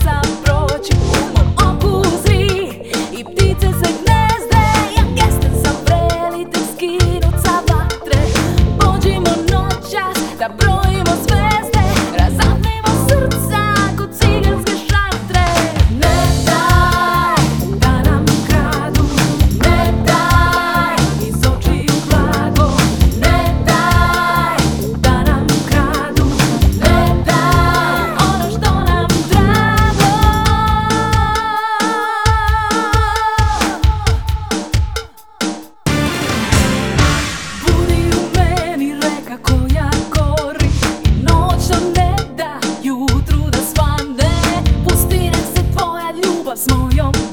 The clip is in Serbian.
sam proći, u mom oku zri i ptice se gnezde. Ja kesten sam vreli tek skinut sa vatre. Pođimo noćas da brojimo zvezde, razapnimo srca kod ciganske šatre. Ne daj da nam kradu, ne daj iz očiju blago. Ne daj da nam kradu, ne daj ono što nam drago. Budi u meni reka koja gori, noć nam ne da jutru da svane. Pusti nek se tvoja ljubav s mojom